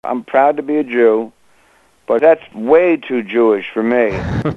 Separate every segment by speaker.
Speaker 1: I'm proud to be a Jew, but that's way too Jewish for me.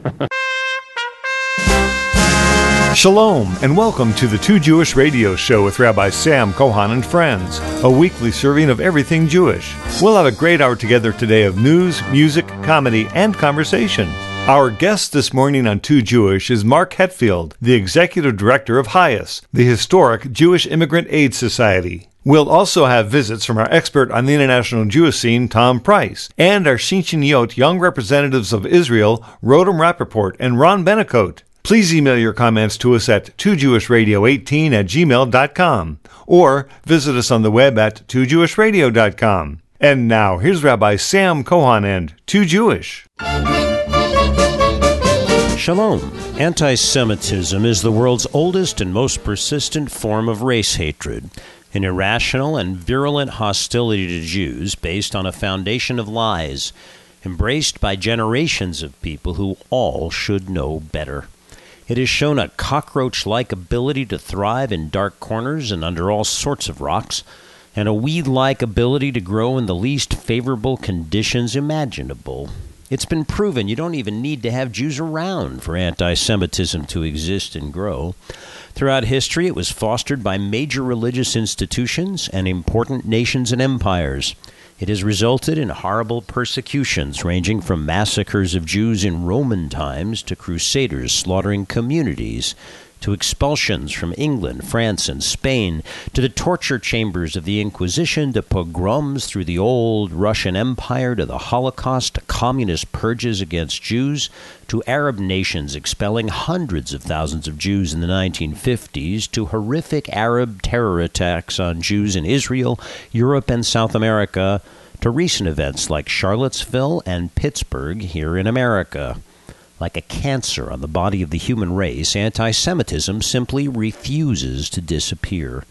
Speaker 2: Shalom, and welcome to the Too Jewish Radio Show with Rabbi Sam Kohan and friends, a weekly serving of everything Jewish. We'll have a great hour together today of news, music, comedy, and conversation. Our guest this morning on Too Jewish is Mark Hetfield, the Executive Director of HIAS, the historic Jewish Immigrant Aid Society. We'll also have visits from our expert on the international Jewish scene, Tom Price, and our Shinshiniyot Young Representatives of Israel, Rodem Rappaport and Ron Benecote. Please email your comments to us at toojewishradio18@gmail.com or visit us on the web at toojewishradio.com. And now, here's Rabbi Sam Kohan and Too Jewish.
Speaker 3: Shalom. Anti-Semitism is the world's oldest and most persistent form of race hatred, an irrational and virulent hostility to Jews based on a foundation of lies, embraced by generations of people who all should know better. It has shown a cockroach-like ability to thrive in dark corners and under all sorts of rocks, and a weed-like ability to grow in the least favorable conditions imaginable. It's been proven you don't even need to have Jews around for anti-Semitism to exist and grow. Throughout history, it was fostered by major religious institutions and important nations and empires. It has resulted in horrible persecutions ranging from massacres of Jews in Roman times to crusaders slaughtering communities, to expulsions from England, France, and Spain, to the torture chambers of the Inquisition, to pogroms through the old Russian Empire, to the Holocaust, to communist purges against Jews, to Arab nations expelling hundreds of thousands of Jews in the 1950s, to horrific Arab terror attacks on Jews in Israel, Europe, and South America, to recent events like Charlottesville and Pittsburgh here in America. Like a cancer on the body of the human race, anti-Semitism simply refuses to disappear.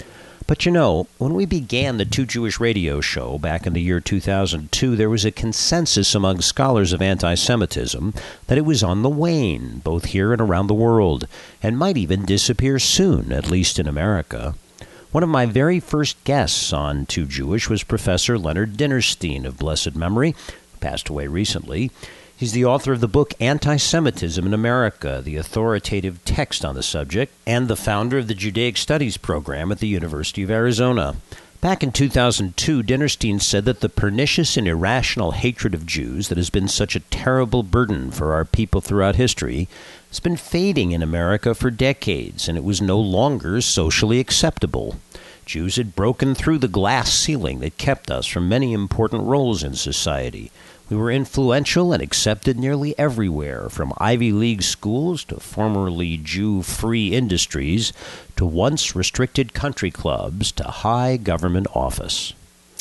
Speaker 3: But you know, when we began the Too Jewish Radio Show back in the year 2002, there was a consensus among scholars of anti-Semitism that it was on the wane, both here and around the world, and might even disappear soon, at least in America. One of my very first guests on Too Jewish was Professor Leonard Dinerstein of blessed memory, who passed away recently. He's the author of the book Anti-Semitism in America, the authoritative text on the subject, and the founder of the Judaic Studies program at the University of Arizona. Back in 2002, Dinerstein said that the pernicious and irrational hatred of Jews that has been such a terrible burden for our people throughout history has been fading in America for decades, and it was no longer socially acceptable. Jews had broken through the glass ceiling that kept us from many important roles in society. We were influential and accepted nearly everywhere, from Ivy League schools to formerly Jew-free industries to once restricted country clubs to high government office.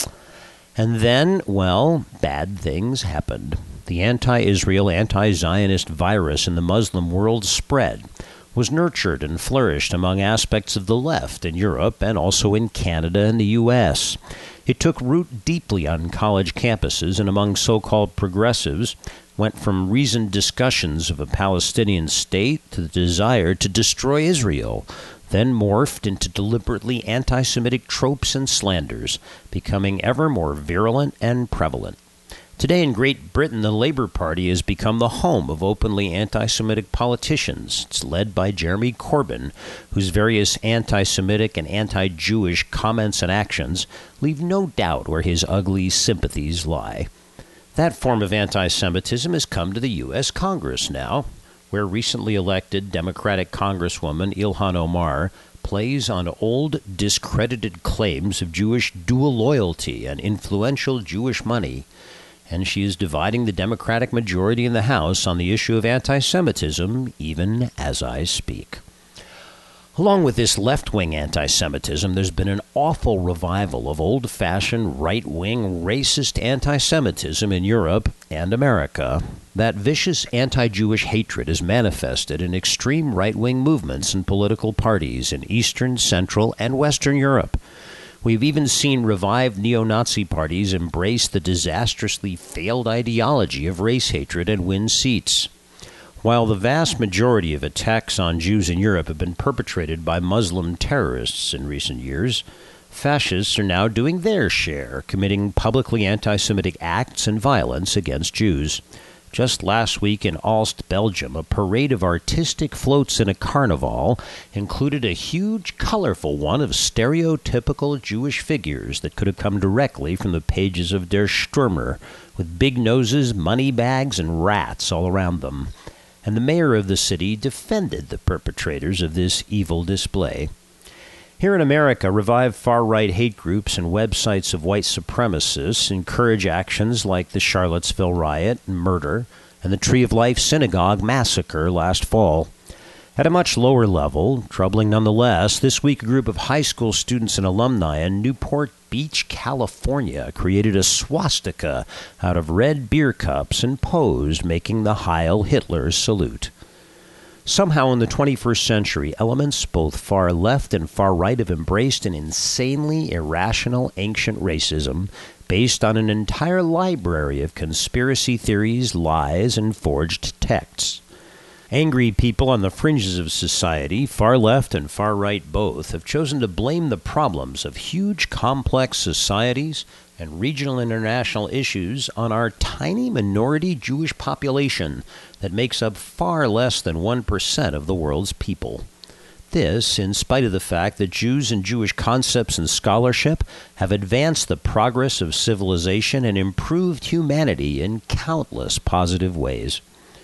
Speaker 3: And then, well, bad things happened. The anti-Israel, anti-Zionist virus in the Muslim world spread, was nurtured and flourished among aspects of the left in Europe and also in Canada and the U.S. It took root deeply on college campuses and among so-called progressives, went from reasoned discussions of a Palestinian state to the desire to destroy Israel, then morphed into deliberately anti-Semitic tropes and slanders, becoming ever more virulent and prevalent. Today in Great Britain, the Labour Party has become the home of openly anti-Semitic politicians. It's led by Jeremy Corbyn, whose various anti-Semitic and anti-Jewish comments and actions leave no doubt where his ugly sympathies lie. That form of anti-Semitism has come to the U.S. Congress now, where recently elected Democratic Congresswoman Ilhan Omar plays on old, discredited claims of Jewish dual loyalty and influential Jewish money, and she is dividing the Democratic majority in the House on the issue of anti-Semitism even as I speak. Along with this left-wing anti-Semitism, there's been an awful revival of old-fashioned, right-wing, racist anti-Semitism in Europe and America. That vicious anti-Jewish hatred is manifested in extreme right-wing movements and political parties in Eastern, Central, and Western Europe. We've even seen revived neo-Nazi parties embrace the disastrously failed ideology of race hatred and win seats. While the vast majority of attacks on Jews in Europe have been perpetrated by Muslim terrorists in recent years, Fascists are now doing their share, committing publicly anti-Semitic acts and violence against Jews. Just last week in Aalst, Belgium, a parade of artistic floats in a carnival included a huge, colorful one of stereotypical Jewish figures that could have come directly from the pages of Der Stürmer, with big noses, money bags, and rats all around them. And the mayor of the city defended the perpetrators of this evil display. Here in America, revived far-right hate groups and websites of white supremacists encourage actions like the Charlottesville riot and murder and the Tree of Life Synagogue massacre last fall. At a much lower level, troubling nonetheless, this week a group of high school students and alumni in Newport Beach, California, created a swastika out of red beer cups and posed, making the Heil Hitler salute. Somehow in the 21st century, elements both far left and far right have embraced an insanely irrational ancient racism based on an entire library of conspiracy theories, lies, and forged texts. Angry people on the fringes of society, far left and far right both, have chosen to blame the problems of huge, complex societies and regional and international issues on our tiny minority Jewish population that makes up far less than 1% of the world's people. This, in spite of the fact that Jews and Jewish concepts and scholarship have advanced the progress of civilization and improved humanity in countless positive ways.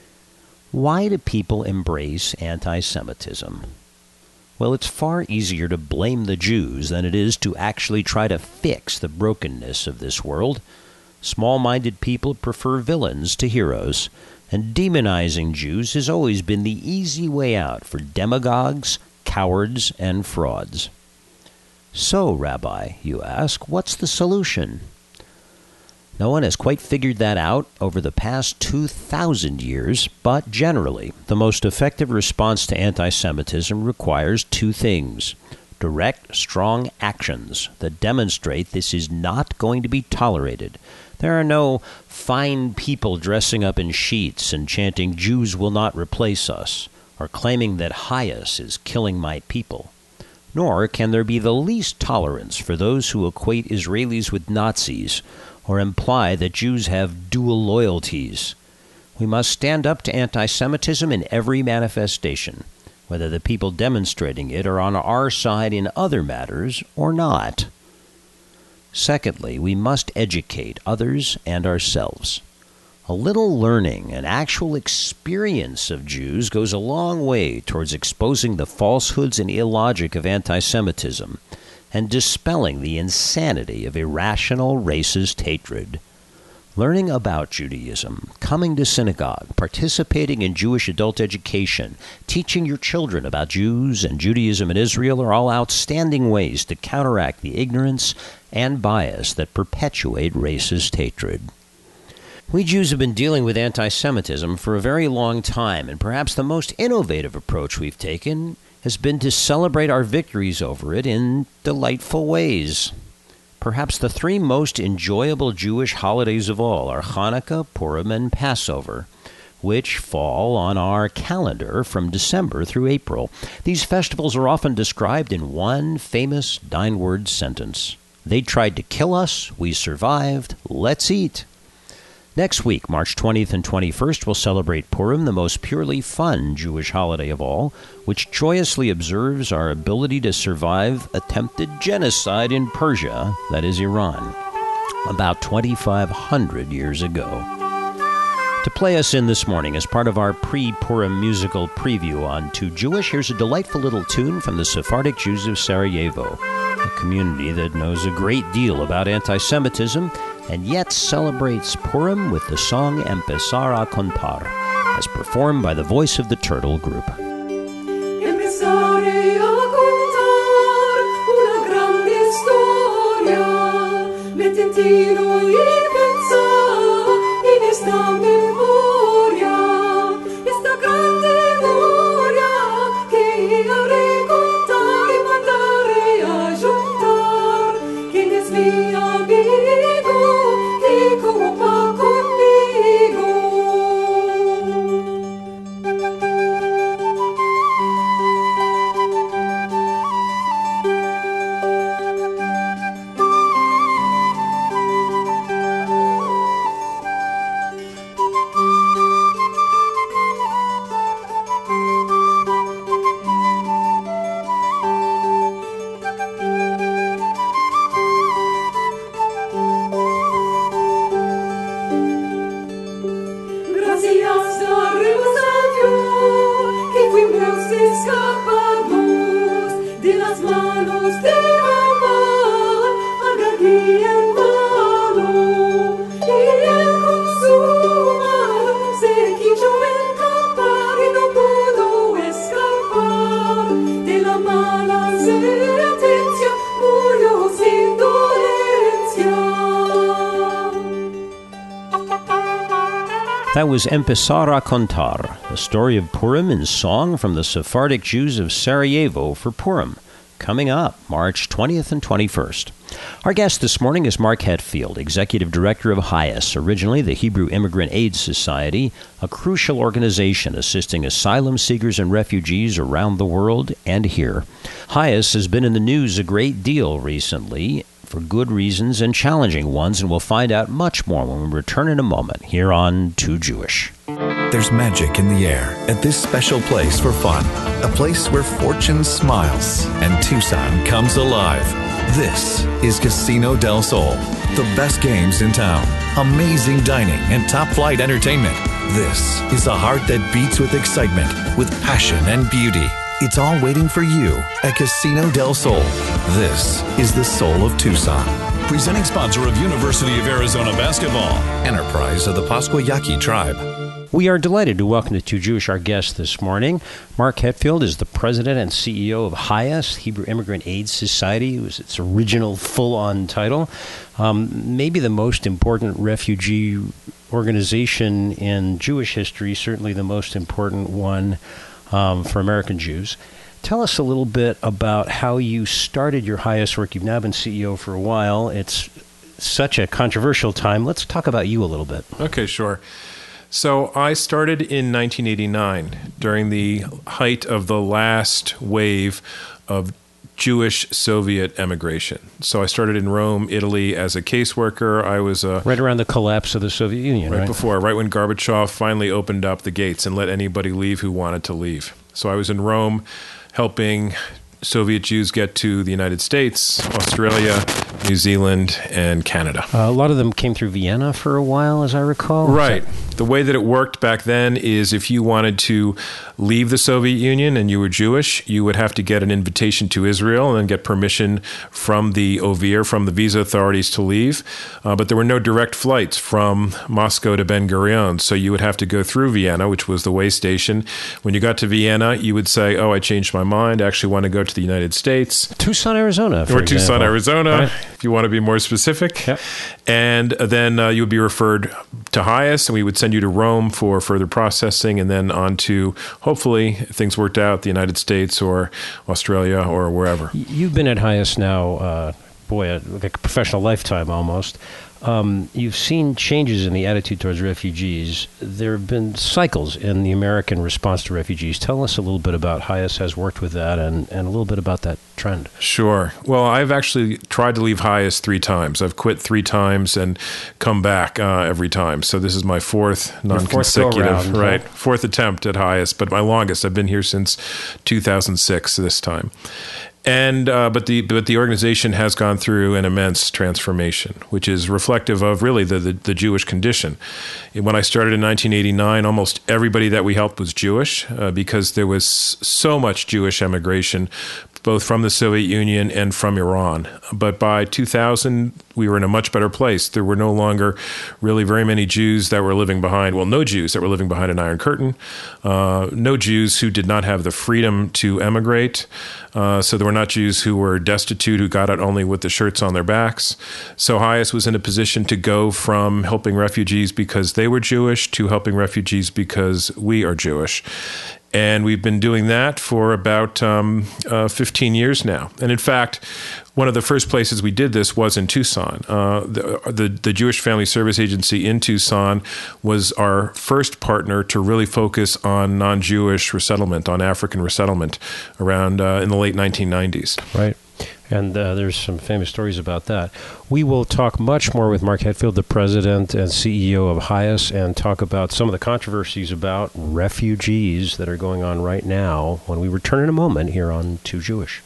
Speaker 3: Why do people embrace anti-Semitism? Well, it's far easier to blame the Jews than it is to actually try to fix the brokenness of this world. Small-minded people prefer villains to heroes, and demonizing Jews has always been the easy way out for demagogues, cowards, and frauds. So, Rabbi, you ask, what's the solution? No one has quite figured that out over the past 2,000 years, but generally, the most effective response to anti-Semitism requires two things: direct, strong actions that demonstrate this is not going to be tolerated. There are no fine people dressing up in sheets and chanting, "Jews will not replace us," or claiming that Hayas is killing my people. Nor can there be the least tolerance for those who equate Israelis with Nazis, or imply that Jews have dual loyalties. We must stand up to anti-Semitism in every manifestation, whether the people demonstrating it are on our side in other matters or not. Secondly, we must educate others and ourselves. A little learning and actual experience of Jews goes a long way towards exposing the falsehoods and illogic of anti-Semitism and dispelling the insanity of irrational racist hatred. Learning about Judaism, coming to synagogue, participating in Jewish adult education, teaching your children about Jews and Judaism in Israel are all outstanding ways to counteract the ignorance and bias that perpetuate racist hatred. We Jews have been dealing with anti-Semitism for a very long time, and perhaps the most innovative approach we've taken has been to celebrate our victories over it in delightful ways. Perhaps the three most enjoyable Jewish holidays of all are Hanukkah, Purim, and Passover, which fall on our calendar from December through April. These festivals are often described in one famous 9-word sentence: "They tried to kill us, we survived, let's eat." Next week, March 20th and 21st, we'll celebrate Purim, the most purely fun Jewish holiday of all, which joyously observes our ability to survive attempted genocide in Persia, that is Iran, about 2,500 years ago. To play us in this morning as part of our pre-Purim musical preview on Too Jewish, here's a delightful little tune from the Sephardic Jews of Sarajevo, a community that knows a great deal about anti-Semitism and yet celebrates Purim with the song Empezar a Contar, as performed by the Voice of the Turtle Group.
Speaker 4: Empezare a contar una grande storia, mettendo il pensare in esta memoria, esta grande memoria che avrei contar e mandare a juntar, che ne svia amigo, che copa conmigo.
Speaker 3: That was Empezar a Contar, the story of Purim in song from the Sephardic Jews of Sarajevo for Purim, coming up March 20th and 21st. Our guest this morning is Mark Hetfield, Executive Director of HIAS, originally the Hebrew Immigrant Aid Society, a crucial organization assisting asylum seekers and refugees around the world and here. HIAS has been in the news a great deal recently, for good reasons and challenging ones, and we'll find out much more when we return in a moment here on Too Jewish.
Speaker 5: There's magic in the air at this special place for fun, a place where fortune smiles and Tucson comes alive. This is Casino del Sol, the best games in town, amazing dining, and top-flight entertainment. This is a heart that beats with excitement, with passion and beauty. It's all waiting for you at Casino del Sol. This is the soul of Tucson. Presenting sponsor of University of Arizona Basketball, enterprise of the Pasquayaqui tribe.
Speaker 3: We are delighted to welcome to Too Jewish our guest this morning. Mark Hetfield is the president and CEO of HIAS, Hebrew Immigrant Aid Society. It was its original full-on title. Maybe the most important refugee organization in Jewish history, certainly the most important one for American Jews. Tell us a little bit about how you started your HIAS work. You've now been CEO for a while. It's such a controversial time. Let's talk about you a little bit.
Speaker 6: Okay, sure. So I started in 1989 during the height of the last wave of Jewish Soviet emigration. So I started in Rome, Italy as a caseworker. I was
Speaker 3: right around the collapse of the Soviet Union, right?
Speaker 6: Right when Gorbachev finally opened up the gates and let anybody leave who wanted to leave. So I was in Rome helping Soviet Jews get to the United States, Australia, New Zealand, and Canada.
Speaker 3: A lot of them came through Vienna for a while, as I recall.
Speaker 6: Right. The way that it worked back then is if you wanted to leave the Soviet Union and you were Jewish, you would have to get an invitation to Israel and then get permission from the OVIR, from the visa authorities to leave. But there were no direct flights from Moscow to Ben Gurion, so you would have to go through Vienna, which was the way station. When you got to Vienna, you would say, I changed my mind. I actually want to go to the United States.
Speaker 3: Tucson, Arizona,
Speaker 6: for example. Tucson, Arizona, right? If you want to be more specific.
Speaker 3: Yep.
Speaker 6: And then you would be referred to HIAS, and we would send you to Rome for further processing, and then on to, hopefully, if things worked out, the United States or Australia or wherever.
Speaker 3: You've been at HIAS now, like a professional lifetime almost. You've seen changes in the attitude towards refugees. There have been cycles in the American response to refugees. Tell us a little bit about how HIAS has worked with that and a little bit about that trend.
Speaker 6: Sure. Well, I've actually tried to leave HIAS 3 times. I've quit 3 times and come back every time. So this is my 4th non-consecutive, fourth attempt at HIAS, but my longest. I've been here since 2006 this time. And but the organization has gone through an immense transformation, which is reflective of really the Jewish condition. When I started in 1989, almost everybody that we helped was Jewish because there was so much Jewish emigration, both from the Soviet Union and from Iran. But by 2000, we were in a much better place. There were no longer really very many Jews that were living behind, no Jews that were living behind an Iron Curtain, no Jews who did not have the freedom to emigrate. So there were not Jews who were destitute, who got out only with the shirts on their backs. So HIAS was in a position to go from helping refugees because they were Jewish to helping refugees because we are Jewish. And we've been doing that for about 15 years now. And in fact, one of the first places we did this was in Tucson. The Jewish Family Service Agency in Tucson was our first partner to really focus on non-Jewish resettlement, on African resettlement around in the late 1990s.
Speaker 3: Right. And there's some famous stories about that. We will talk much more with Mark Hetfield, the president and CEO of HIAS, and talk about some of the controversies about refugees that are going on right now when we return in a moment here on Too Jewish.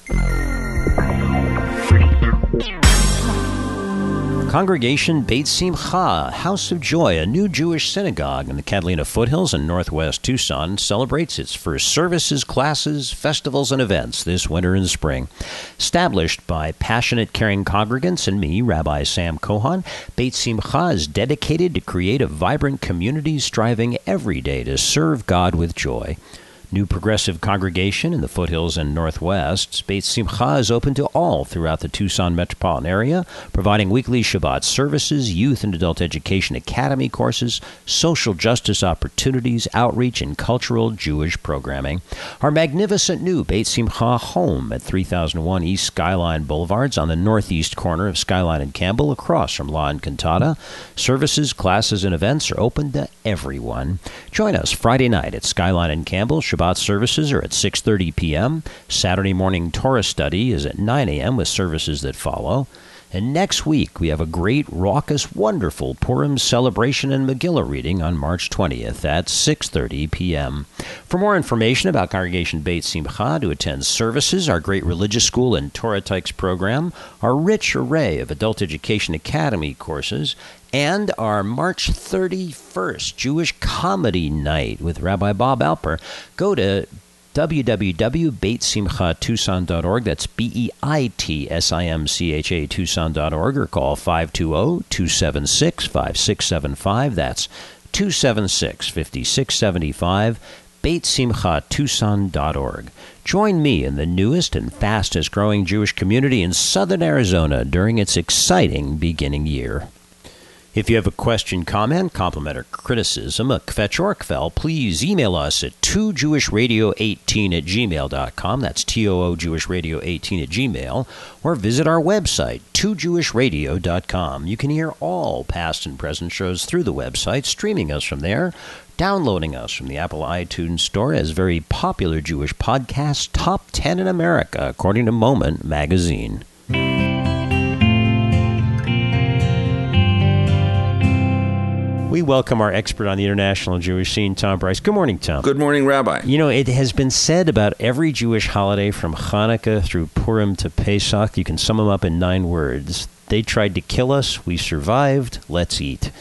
Speaker 3: Congregation Beit Simcha, House of Joy, a new Jewish synagogue in the Catalina foothills in northwest Tucson, celebrates its first services, classes, festivals, and events this winter and spring. Established by passionate, caring congregants and me, Rabbi Sam Kohan, Beit Simcha is dedicated to create a vibrant community striving every day to serve God with joy. New progressive congregation in the foothills and Northwest, Beit Simcha is open to all throughout the Tucson metropolitan area, providing weekly Shabbat services, youth and adult education academy courses, social justice opportunities, outreach, and cultural Jewish programming. Our magnificent new Beit Simcha home at 3001 East Skyline Boulevards on the northeast corner of Skyline and Campbell, across from La Encantada. Services, classes, and events are open to everyone. Join us Friday night at Skyline and Campbell. Shabbat services are at 6:30 p.m. Saturday morning Torah study is at 9 a.m. with services that follow. And next week, we have a great, raucous, wonderful Purim celebration and Megillah reading on March 20th at 6:30 p.m. For more information about Congregation Beit Simcha, to attend services, our great religious school and Torah Tykes program, our rich array of adult education academy courses, and our March 31st Jewish Comedy Night with Rabbi Bob Alper, go to www.beitsimchatucson.org. That's BEITSIMCHA Tucson.org, or call 520-276-5675. That's 276-5675, BeitSimchatucson.org. Join me in the newest and fastest growing Jewish community in southern Arizona during its exciting beginning year. If you have a question, comment, compliment, or criticism, a kvetch or kvel, please email us at 2jewishradio18@gmail.com. That's TOOJewishRadio18@gmail. Or visit our website, 2jewishradio.com. You can hear all past and present shows through the website, streaming us from there, downloading us from the Apple iTunes Store as very popular Jewish podcasts, top 10 in America, according to Moment magazine. We welcome our expert on the international Jewish scene, Tom Bryce. Good morning, Tom.
Speaker 7: Good morning, Rabbi.
Speaker 3: You know, it has been said about every Jewish holiday from Hanukkah through Purim to Pesach, you can sum them up in 9 words. They tried to kill us, we survived, let's eat.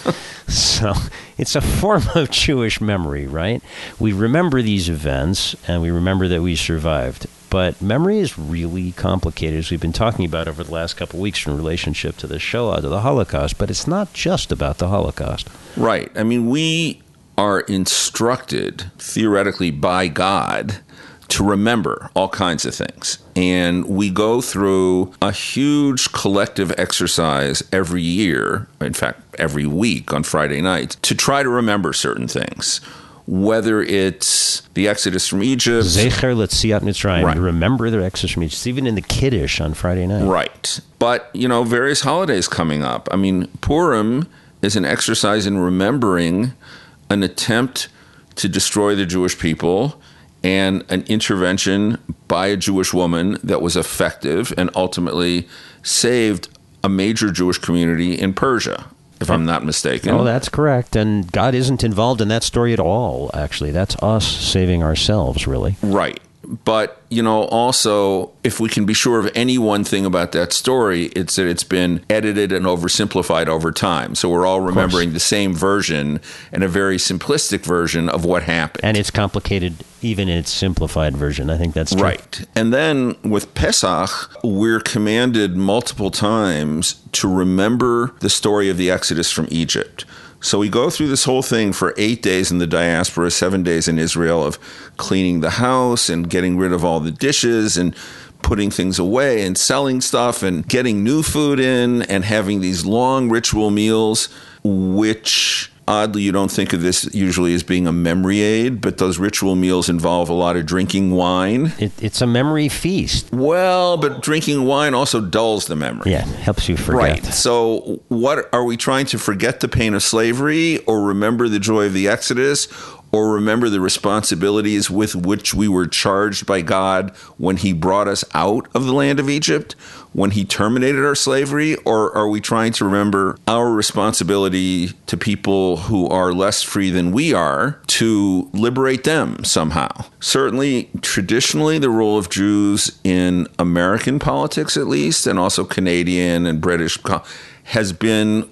Speaker 3: So it's a form of Jewish memory, right? We remember these events, and we remember that we survived. But memory is really complicated, as we've been talking about over the last couple of weeks in relationship to the Shoah, to the Holocaust. But it's not just about the Holocaust.
Speaker 7: Right. I mean, we are instructed, theoretically, by God to remember all kinds of things. And we go through a huge collective exercise every year, in fact, every week on Friday nights, to try to remember certain things. Whether it's the Exodus from Egypt.
Speaker 3: Zecher Letziat Mitzrayim.
Speaker 7: Right.
Speaker 3: Remember their Exodus from Egypt. It's even in the Kiddush on Friday night.
Speaker 7: Right. But, you know, various holidays coming up. I mean, Purim is an exercise in remembering an attempt to destroy the Jewish people and an intervention by a Jewish woman that was effective and ultimately saved a major Jewish community in Persia, if I'm not mistaken.
Speaker 3: Oh, that's correct. And God isn't involved in that story at all, actually. That's us saving ourselves, really.
Speaker 7: Right. But, you know, also, if we can be sure of any one thing about that story, it's that it's been edited and oversimplified over time. So we're all remembering the same version and a very simplistic version of what happened.
Speaker 3: And it's complicated even in its simplified version. I think that's true.
Speaker 7: Right. And then with Pesach, we're commanded multiple times to remember the story of the Exodus from Egypt. So we go through this whole thing for 8 days in the diaspora, 7 days in Israel, of cleaning the house and getting rid of all the dishes and putting things away and selling stuff and getting new food in and having these long ritual meals, which oddly you don't think of this usually as being a memory aid, but those ritual meals involve a lot of drinking wine.
Speaker 3: It's a memory feast.
Speaker 7: Well, but drinking wine also dulls the memory.
Speaker 3: Yeah, helps you forget.
Speaker 7: Right. So what are we trying to forget the pain of slavery, or remember the joy of the Exodus, or remember the responsibilities with which we were charged by God when he brought us out of the land of Egypt, when he terminated our slavery? Or are we trying to remember our responsibility to people who are less free than we are to liberate them somehow? Certainly, traditionally, the role of Jews in American politics, at least, and also Canadian and British, has been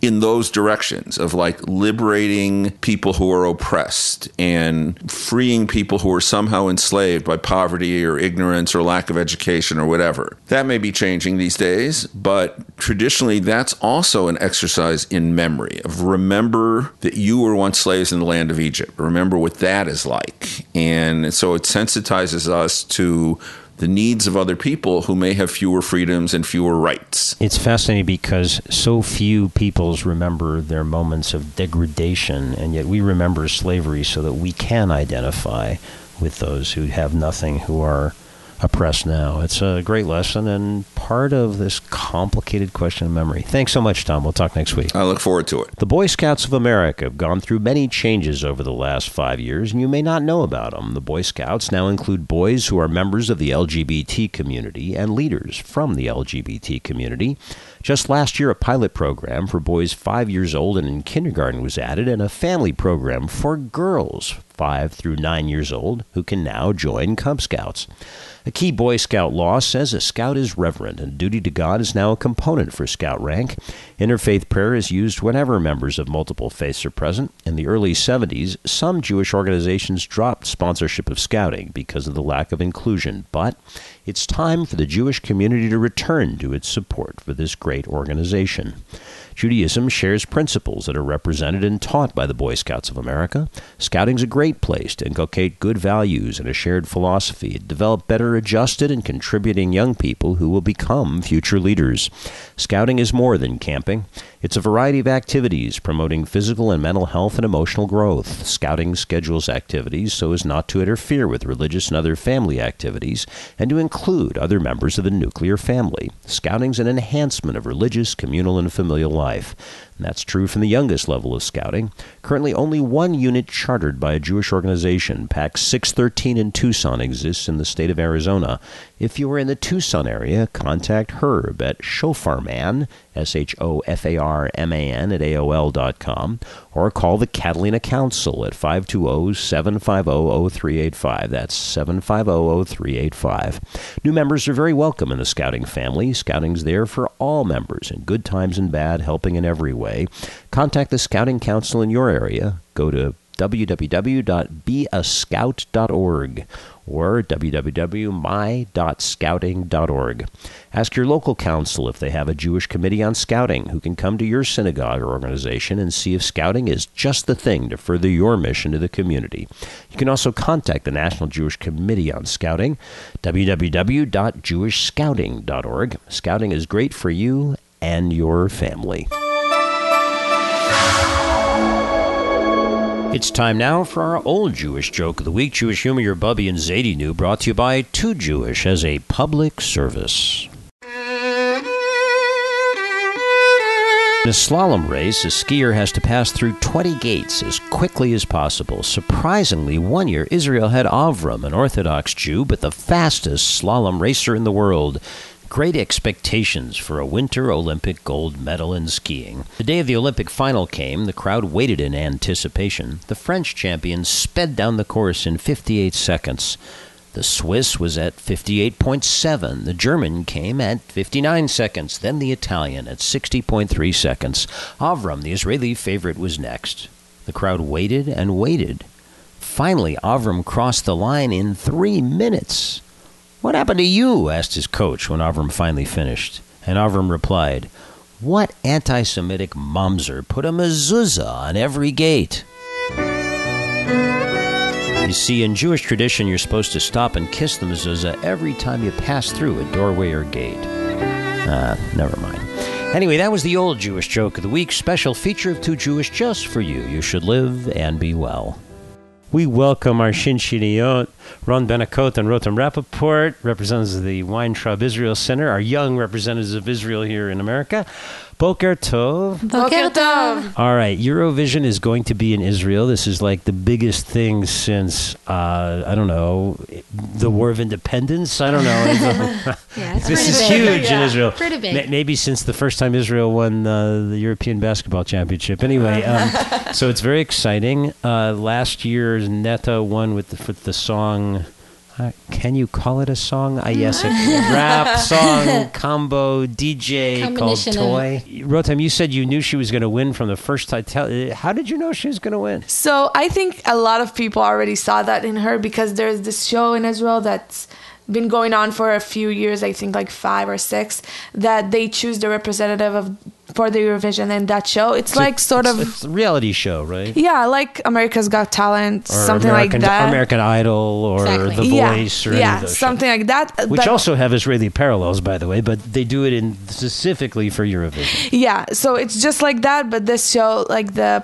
Speaker 7: in those directions of like liberating people who are oppressed and freeing people who are somehow enslaved by poverty or ignorance or lack of education or whatever. That may be changing these days, but traditionally that's also an exercise in memory of remember that you were once slaves in the land of Egypt. Remember what that is like. And so it sensitizes us to the needs of other people who may have fewer freedoms and fewer rights.
Speaker 3: It's fascinating because so few peoples remember their moments of degradation, and yet we remember slavery so that we can identify with those who have nothing, who are oppressed now. It's a great lesson and part of this complicated question of memory. Thanks so much, Tom. We'll talk next week.
Speaker 7: I look forward to it.
Speaker 3: The Boy Scouts of America have gone through many changes over the last 5 years, and you may not know about them. The Boy Scouts now include boys who are members of the LGBT community and leaders from the LGBT community. Just last year, a pilot program for boys 5 years old and in kindergarten was added, and a family program for girls 5 through 9 years old who can now join Cub Scouts. A key Boy Scout law says a scout is reverent, and duty to God is now a component for scout rank. Interfaith prayer is used whenever members of multiple faiths are present. In the early 70s, some Jewish organizations dropped sponsorship of scouting because of the lack of inclusion, but it's time for the Jewish community to return to its support for this great organization. Judaism shares principles that are represented and taught by the Boy Scouts of America. Scouting's a great place to inculcate good values and a shared philosophy, develop better adjusted and contributing young people who will become future leaders. Scouting is more than camping. It's a variety of activities promoting physical and mental health and emotional growth. Scouting schedules activities so as not to interfere with religious and other family activities and to include other members of the nuclear family. Scouting's an enhancement of religious, communal, and familial life. And that's true from the youngest level of scouting. Currently, only one unit chartered by a Jewish organization, PAX 613 in Tucson, exists in the state of Arizona. If you are in the Tucson area, contact Herb at Shofarman, SHOFARMAN, at AOL.com, or call the Catalina Council at 520-750-0385. That's 750-0385. New members are very welcome in the scouting family. Scouting's there for all members, in good times and bad, helping in every way. Contact the Scouting Council in your area. Go to www.beascout.org or www.my.scouting.org. Ask your local council if they have a Jewish committee on scouting who can come to your synagogue or organization and see if scouting is just the thing to further your mission to the community. You can also contact the National Jewish Committee on Scouting, www.jewishscouting.org. Scouting is great for you and your family. It's time now for our old Jewish joke of the week. Jewish humor, your Bubby and Zadie knew, brought to you by Too Jewish as a public service. In a slalom race, a skier has to pass through 20 gates as quickly as possible. Surprisingly, one year Israel had Avram, an Orthodox Jew, but the fastest slalom racer in the world. Great expectations for a Winter Olympic gold medal in skiing. The day of the Olympic final came. The crowd waited in anticipation. The French champion sped down the course in 58 seconds. The Swiss was at 58.7. The German came at 59 seconds. Then the Italian at 60.3 seconds. Avram, the Israeli favorite, was next. The crowd waited and waited. Finally, Avram crossed the line in 3 minutes. "What happened to you?" asked his coach when Avram finally finished. And Avram replied, "What anti-Semitic mamzer put a mezuzah on every gate?" You see, in Jewish tradition, you're supposed to stop and kiss the mezuzah every time you pass through a doorway or gate. Never mind. Anyway, that was the old Jewish joke of the week. Special feature of Too Jewish just for you. You should live and be well. We welcome our Shinshiniyot, Ron Benakot and Rotem Rappaport, representatives of the Weintraub Israel Center, our young representatives of Israel here in America. Boker Tov.
Speaker 8: Boker Tov.
Speaker 3: All right, Eurovision is going to be in Israel. This is like the biggest thing since, I don't know, the War of Independence? I don't know.
Speaker 8: Yeah,
Speaker 3: this is huge in Israel.
Speaker 8: Pretty big.
Speaker 3: Maybe since the first time Israel won the European Basketball Championship. Anyway, so it's very exciting. Last year, Netta won with the song Can you call it a song? Yes, a rap song combo DJ called Toy. Rotem, you said you knew she was going to win from the first time. How did you know she was going to win?
Speaker 8: So I think a lot of people already saw that in her because there's this show in Israel that's been going on for a few years, I think like 5 or 6, that they choose the representative for the Eurovision in that show. It's a
Speaker 3: reality show, right?
Speaker 8: Yeah, like America's Got Talent,
Speaker 3: or
Speaker 8: something
Speaker 3: American,
Speaker 8: like that.
Speaker 3: American Idol or The Voice or any of those
Speaker 8: something
Speaker 3: shows.
Speaker 8: like that.
Speaker 3: Which also have Israeli parallels, by the way, but they do it specifically for Eurovision.
Speaker 8: Yeah, so it's just like that, but this show, like the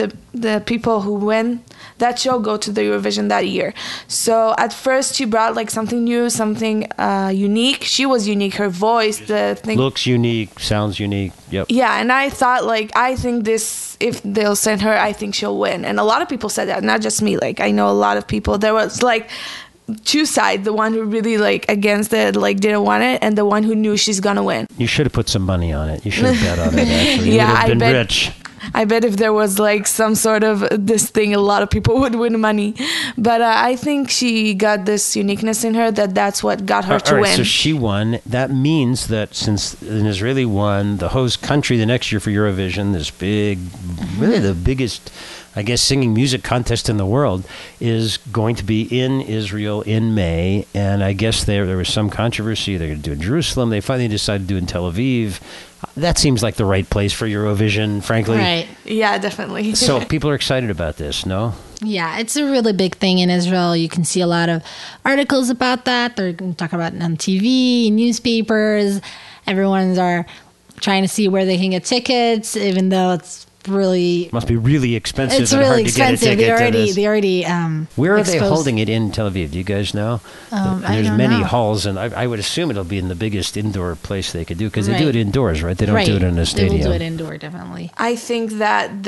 Speaker 8: people who win that show go to the Eurovision that year. So at first she brought like something new, something unique. She was unique. Her voice, the thing
Speaker 3: looks unique, sounds unique. Yep.
Speaker 8: Yeah, and I thought I think this, if they'll send her, I think she'll win. And a lot of people said that, not just me. Like I know a lot of people. There was like 2 sides, the one who really against it, didn't want it, and the one who knew she's gonna win.
Speaker 3: You should have put some money on it. You should have bet on it, actually.
Speaker 8: Yeah,
Speaker 3: you would have been rich.
Speaker 8: I bet if there was some sort of this thing, a lot of people would win money. But I think she got this uniqueness in her that's what got her to win.
Speaker 3: So she won. That means that since an Israeli won, the host country the next year for Eurovision, this big, really the biggest, I guess, singing music contest in the world, is going to be in Israel in May. And I guess there was some controversy. They're going to do it in Jerusalem. They finally decided to do it in Tel Aviv. That seems like the right place for Eurovision, frankly.
Speaker 9: Right.
Speaker 8: Yeah, definitely.
Speaker 3: So people are excited about this, no?
Speaker 9: Yeah, it's a really big thing in Israel. You can see a lot of articles about that. They're talking about it on TV, newspapers. Everyone's are trying to see where they can get tickets, even though it's really
Speaker 3: must be really expensive.
Speaker 9: It's really
Speaker 3: To
Speaker 9: expensive.
Speaker 3: get a ticket
Speaker 9: They already.
Speaker 3: Where are they holding it in Tel Aviv? Do you guys know? There's many halls, and I would assume it'll be in the biggest indoor place they could do because they do it indoors, right? They don't do it in a stadium.
Speaker 9: They will do it indoor, definitely.
Speaker 8: I think that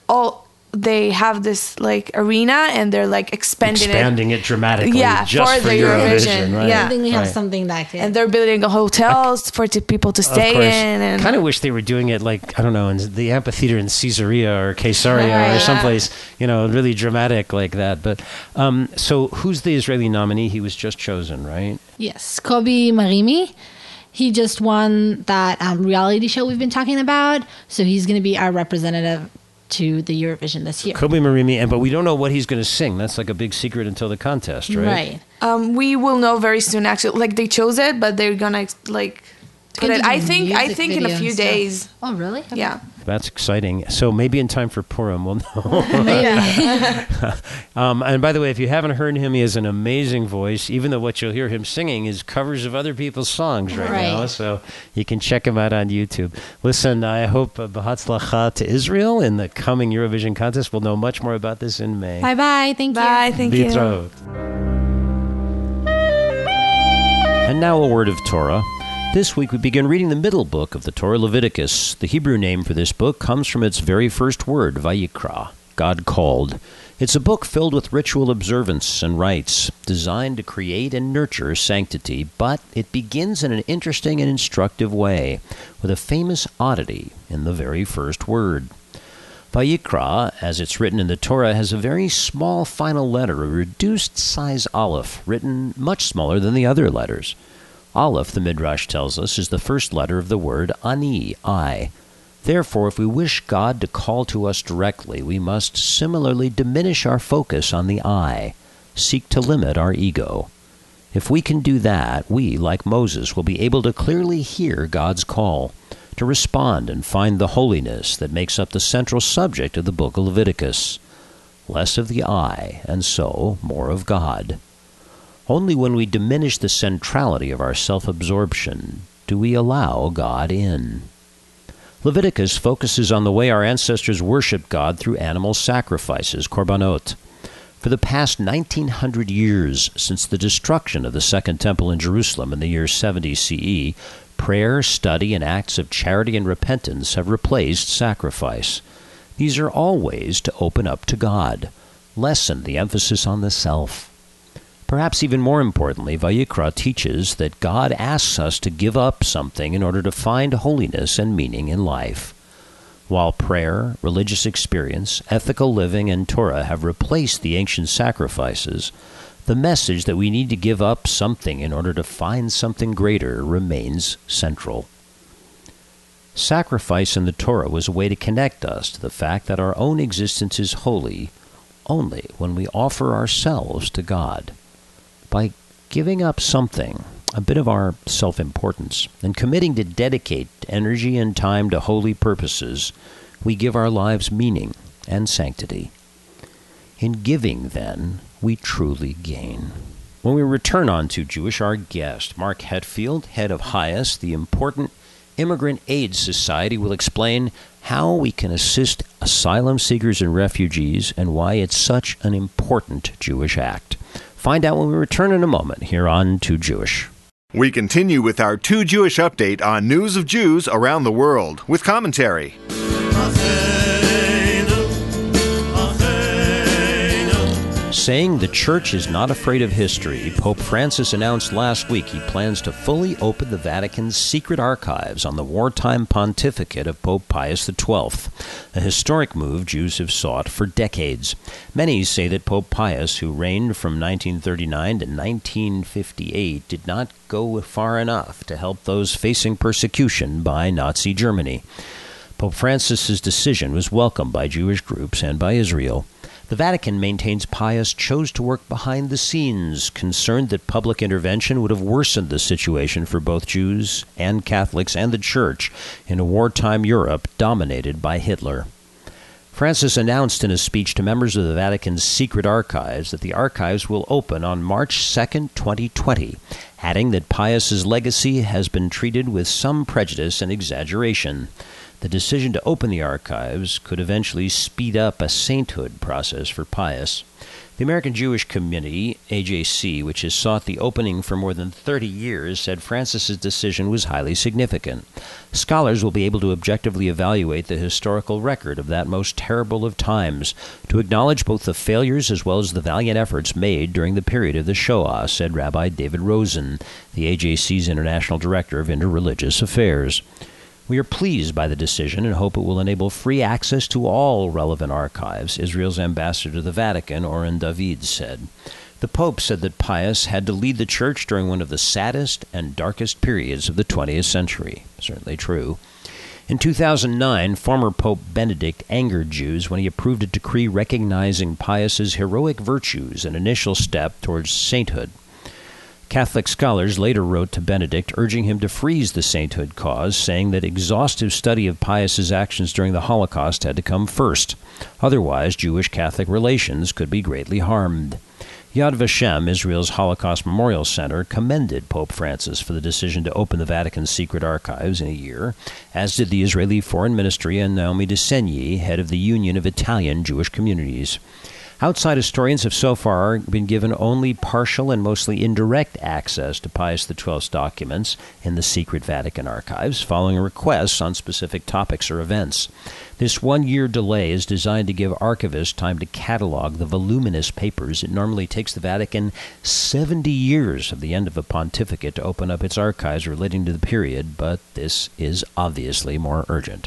Speaker 8: they have this arena and they're expanding it
Speaker 3: dramatically.
Speaker 8: Yeah,
Speaker 3: just for Eurovision, right?
Speaker 8: Yeah,
Speaker 9: I think we have something that can.
Speaker 8: And they're building hotels for people to stay in. And
Speaker 3: kind of wish they were doing it I don't know, in the amphitheater in Caesarea or Caesarea or someplace, really dramatic like that. But so who's the Israeli nominee? He was just chosen, right?
Speaker 9: Yes, Kobi Marimi. He just won that reality show we've been talking about, so he's going to be our representative to the Eurovision this year.
Speaker 3: Kobi Marimi, but we don't know what he's going to sing. That's a big secret until the contest, right?
Speaker 9: Right.
Speaker 8: We will know very soon. Actually, they chose it, but they're gonna put it. I think in a few days.
Speaker 9: Oh, really? Okay.
Speaker 8: Yeah.
Speaker 3: That's exciting. So maybe in time for Purim, we'll know. And by the way, if you haven't heard him, he has an amazing voice. Even though what you'll hear him singing is covers of other people's songs right now. So you can check him out on YouTube. Listen, I hope B'Hatzlacha to Israel in the coming Eurovision contest. We'll know much more about this in May.
Speaker 9: Bye-bye. Thank you.
Speaker 8: Bye. Thank you.
Speaker 3: And now a word of Torah. This week we begin reading the middle book of the Torah, Leviticus. The Hebrew name for this book comes from its very first word, Vayikra, God called. It's a book filled with ritual observance and rites, designed to create and nurture sanctity, but it begins in an interesting and instructive way, with a famous oddity in the very first word. Vayikra, as it's written in the Torah, has a very small final letter, a reduced size aleph, written much smaller than the other letters. Aleph, the Midrash tells us, is the first letter of the word ani, I. Therefore, if we wish God to call to us directly, we must similarly diminish our focus on the I, seek to limit our ego. If we can do that, we, like Moses, will be able to clearly hear God's call, to respond and find the holiness that makes up the central subject of the book of Leviticus. Less of the I, and so more of God. Only when we diminish the centrality of our self-absorption do we allow God in. Leviticus focuses on the way our ancestors worshiped God through animal sacrifices, korbanot. For the past 1900 years, since the destruction of the Second Temple in Jerusalem in the year 70 CE, prayer, study, and acts of charity and repentance have replaced sacrifice. These are all ways to open up to God, lessen the emphasis on the self. Perhaps even more importantly, Vayikra teaches that God asks us to give up something in order to find holiness and meaning in life. While prayer, religious experience, ethical living, and Torah have replaced the ancient sacrifices, The message that we need to give up something in order to find something greater remains central. Sacrifice in the Torah was a way to connect us to the fact that our own existence is holy only when we offer ourselves to God. By giving up something, a bit of our self-importance, and committing to dedicate energy and time to holy purposes, we give our lives meaning and sanctity. In giving, then, we truly gain. When we return on To Jewish, our guest, Mark Hetfield, head of HIAS, the important Immigrant Aid Society, will explain how we can assist asylum seekers and refugees and why it's such an important Jewish act. Find out when we return in a moment here on To Jewish.
Speaker 2: We continue with our To Jewish update on news of Jews around the world with commentary.
Speaker 3: Saying the Church is not afraid of history, Pope Francis announced last week he plans to fully open the Vatican's secret archives on the wartime pontificate of Pope Pius XII, a historic move Jews have sought for decades. Many say that Pope Pius, who reigned from 1939 to 1958, did not go far enough to help those facing persecution by Nazi Germany. Pope Francis's decision was welcomed by Jewish groups and by Israel. The Vatican maintains Pius chose to work behind the scenes, concerned that public intervention would have worsened the situation for both Jews and Catholics and the Church in a wartime Europe dominated by Hitler. Francis announced in a speech to members of the Vatican's secret archives that the archives will open on March 2, 2020, adding that Pius's legacy has been treated with some prejudice and exaggeration. The decision to open the archives could eventually speed up a sainthood process for Pius. The American Jewish Community, AJC, which has sought the opening for more than 30 years, said Francis's decision was highly significant. Scholars will be able to objectively evaluate the historical record of that most terrible of times, to acknowledge both the failures as well as the valiant efforts made during the period of the Shoah, said Rabbi David Rosen, the AJC's International Director of Interreligious Affairs. We are pleased by the decision and hope it will enable free access to all relevant archives, Israel's ambassador to the Vatican, Oren David, said. The Pope said that Pius had to lead the Church during one of the saddest and darkest periods of the 20th century. Certainly true. In 2009, former Pope Benedict angered Jews when he approved a decree recognizing Pius's heroic virtues, an initial step towards sainthood. Catholic scholars later wrote to Benedict urging him to freeze the sainthood cause, saying that exhaustive study of Pius's actions during the Holocaust had to come first. Otherwise, Jewish-Catholic relations could be greatly harmed. Yad Vashem, Israel's Holocaust Memorial Center, commended Pope Francis for the decision to open the Vatican's secret archives in a year, as did the Israeli Foreign Ministry and Naomi de Senyi, head of the Union of Italian Jewish Communities. Outside historians have so far been given only partial and mostly indirect access to Pius XII's documents in the secret Vatican archives, following requests on specific topics or events. This one-year delay is designed to give archivists time to catalog the voluminous papers. It normally takes the Vatican 70 years of the end of a pontificate to open up its archives relating to the period, but this is obviously more urgent.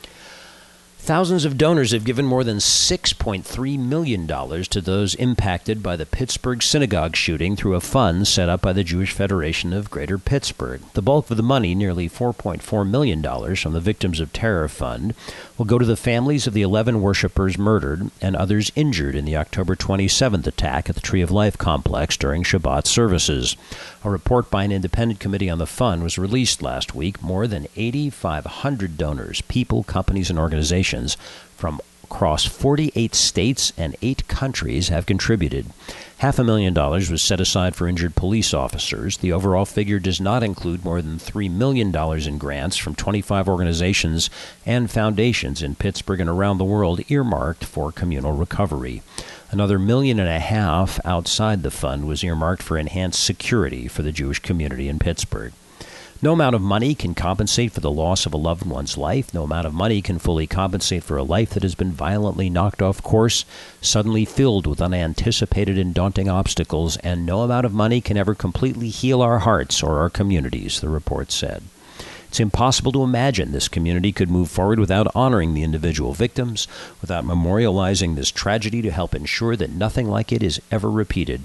Speaker 3: Thousands of donors have given more than $6.3 million to those impacted by the Pittsburgh synagogue shooting through a fund set up by the Jewish Federation of Greater Pittsburgh. The bulk of the money, nearly $4.4 million from the Victims of Terror Fund, will go to the families of the 11 worshipers murdered and others injured in the October 27th attack at the Tree of Life complex during Shabbat services. A report by an independent committee on the fund was released last week. More than 8,500 donors, people, companies, and organizations from across 48 states and 8 countries have contributed. $500,000 was set aside for injured police officers. The overall figure does not include more than $3 million in grants from 25 organizations and foundations in Pittsburgh and around the world earmarked for communal recovery. Another $1.5 million outside the fund was earmarked for enhanced security for the Jewish community in Pittsburgh. No amount of money can compensate for the loss of a loved one's life. No amount of money can fully compensate for a life that has been violently knocked off course, suddenly filled with unanticipated and daunting obstacles, and no amount of money can ever completely heal our hearts or our communities, the report said. It's impossible to imagine this community could move forward without honoring the individual victims, without memorializing this tragedy to help ensure that nothing like it is ever repeated.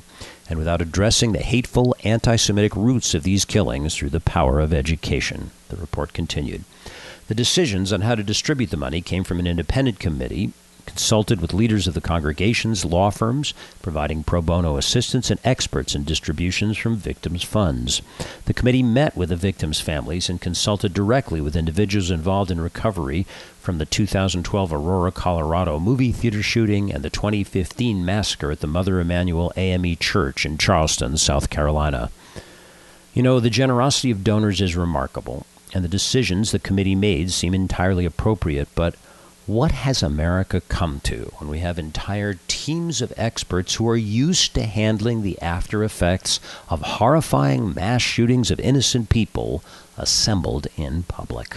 Speaker 3: and without addressing the hateful anti-Semitic roots of these killings through the power of education. The report continued. The decisions on how to distribute the money came from an independent committee, consulted with leaders of the congregations, law firms, providing pro bono assistance, and experts in distributions from victims' funds. The committee met with the victims' families and consulted directly with individuals involved in recovery from the 2012 Aurora, Colorado movie theater shooting and the 2015 massacre at the Mother Emanuel AME Church in Charleston, South Carolina. You know, the generosity of donors is remarkable, and the decisions the committee made seem entirely appropriate, but what has America come to when we have entire teams of experts who are used to handling the after effects of horrifying mass shootings of innocent people assembled in public?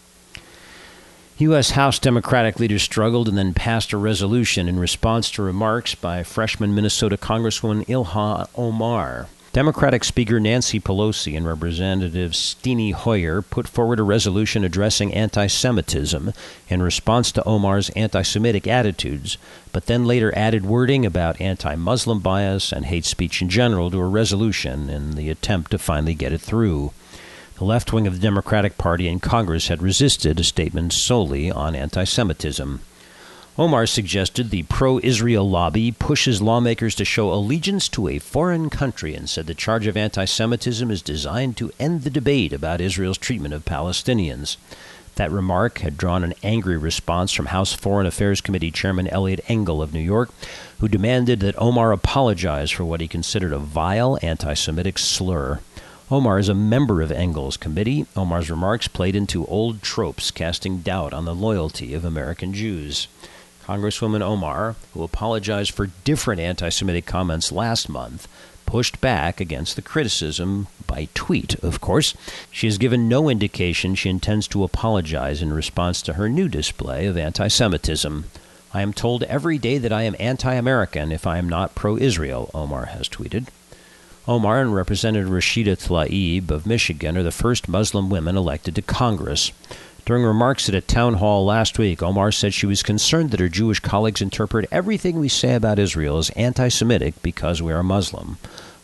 Speaker 3: U.S. House Democratic leaders struggled and then passed a resolution in response to remarks by freshman Minnesota Congresswoman Ilhan Omar. Democratic Speaker Nancy Pelosi and Representative Steny Hoyer put forward a resolution addressing anti-Semitism in response to Omar's anti-Semitic attitudes, but then later added wording about anti-Muslim bias and hate speech in general to a resolution in the attempt to finally get it through. The left wing of the Democratic Party in Congress had resisted a statement solely on anti-Semitism. Omar suggested the pro-Israel lobby pushes lawmakers to show allegiance to a foreign country and said the charge of anti-Semitism is designed to end the debate about Israel's treatment of Palestinians. That remark had drawn an angry response from House Foreign Affairs Committee Chairman Eliot Engel of New York, who demanded that Omar apologize for what he considered a vile anti-Semitic slur. Omar is a member of Engel's committee. Omar's remarks played into old tropes, casting doubt on the loyalty of American Jews. Congresswoman Omar, who apologized for different anti-Semitic comments last month, pushed back against the criticism by tweet, of course. She has given no indication she intends to apologize in response to her new display of anti-Semitism. I am told every day that I am anti-American if I am not pro-Israel, Omar has tweeted. Omar and Representative Rashida Tlaib of Michigan are the first Muslim women elected to Congress. During remarks at a town hall last week, Omar said she was concerned that her Jewish colleagues interpret everything we say about Israel as anti-Semitic because we are Muslim.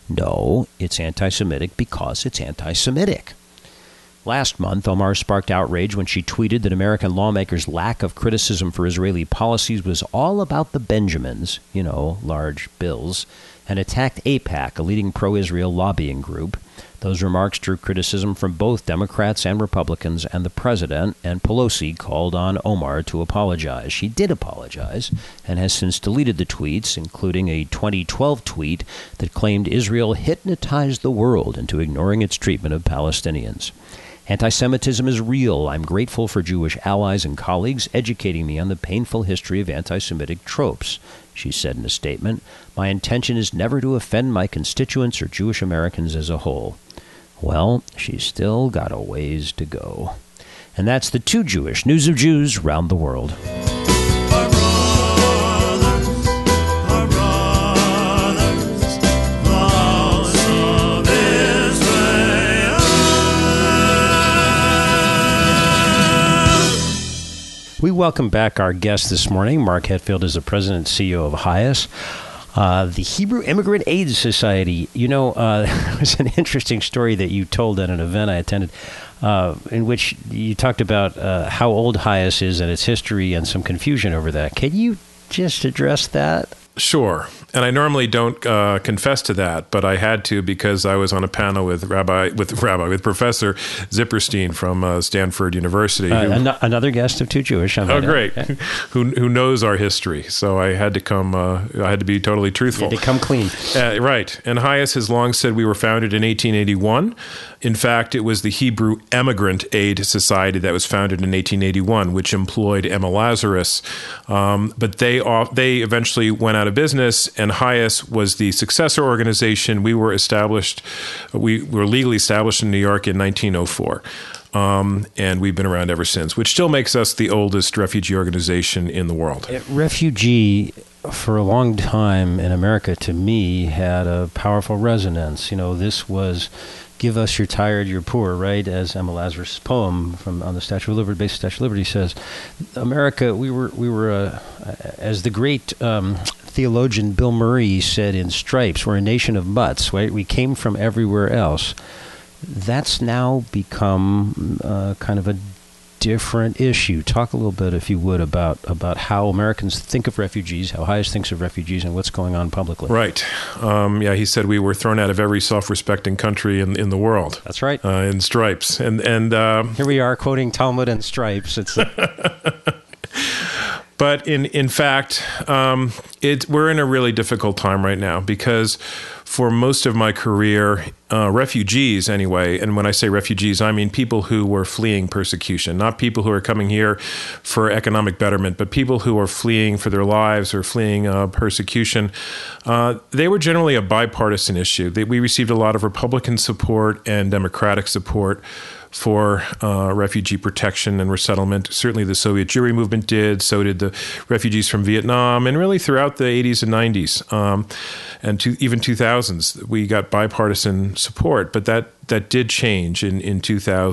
Speaker 3: No, it's anti-Semitic because it's anti-Semitic. Last month, Omar sparked outrage when she tweeted that American lawmakers' lack of criticism for Israeli policies was all about the Benjamins, large bills, and attacked AIPAC, a leading pro-Israel lobbying group. Those remarks drew criticism from both Democrats and Republicans and the president, and Pelosi called on Omar to apologize. She did apologize and has since deleted the tweets, including a 2012 tweet that claimed Israel hypnotized the world into ignoring its treatment of Palestinians. Anti-Semitism is real. I'm grateful for Jewish allies and colleagues educating me on the painful history of anti-Semitic tropes, she said in a statement. My intention is never to offend my constituents or Jewish Americans as a whole. Well, she's still got a ways to go. And that's the Too Jewish News of Jews Round the World. We welcome back our guest this morning. Mark Hetfield is the president and CEO of HIAS, the Hebrew Immigrant Aid Society. It was an interesting story that you told at an event I attended in which you talked about how old HIAS is and its history and some confusion over that. Can you just address that?
Speaker 6: Sure. And I normally don't confess to that, but I had to because I was on a panel with Professor Zipperstein from Stanford University.
Speaker 3: Another guest of Too Jewish.
Speaker 6: Oh, great. who knows our history. So I had to come, I had to be totally truthful.
Speaker 3: You had to come clean.
Speaker 6: Right. And HIAS has long said we were founded in 1881. In fact, it was the Hebrew Emigrant Aid Society that was founded in 1881, which employed Emma Lazarus. But they eventually went out of business, and HIAS was the successor organization. We were legally established in New York in 1904. And we've been around ever since, which still makes us the oldest refugee organization in the world.
Speaker 3: Refugee, for a long time in America, to me, had a powerful resonance. This was "Give us your tired, your poor," right? As Emma Lazarus' poem on the Statue of Liberty, basic Statue of Liberty says, America, we were as the great theologian Bill Murray said in Stripes, we're a nation of mutts, right? We came from everywhere else. That's now become kind of a different issue. Talk a little bit, if you would, about how Americans think of refugees, how Highest thinks of refugees, and what's going on publicly.
Speaker 6: Right. He said we were thrown out of every self-respecting country in the world.
Speaker 3: That's right.
Speaker 6: In Stripes. And
Speaker 3: here we are quoting Talmud and Stripes. It's
Speaker 6: But in fact, we're in a really difficult time right now because for most of my career, refugees anyway, and when I say refugees, I mean people who were fleeing persecution, not people who are coming here for economic betterment, but people who are fleeing for their lives or fleeing persecution. They were generally a bipartisan issue. We received a lot of Republican support and Democratic support for refugee protection and resettlement. Certainly the Soviet Jewry movement did, so did the refugees from Vietnam, and really throughout the 80s and 90s, and even 2000s, we got bipartisan support, but that did change in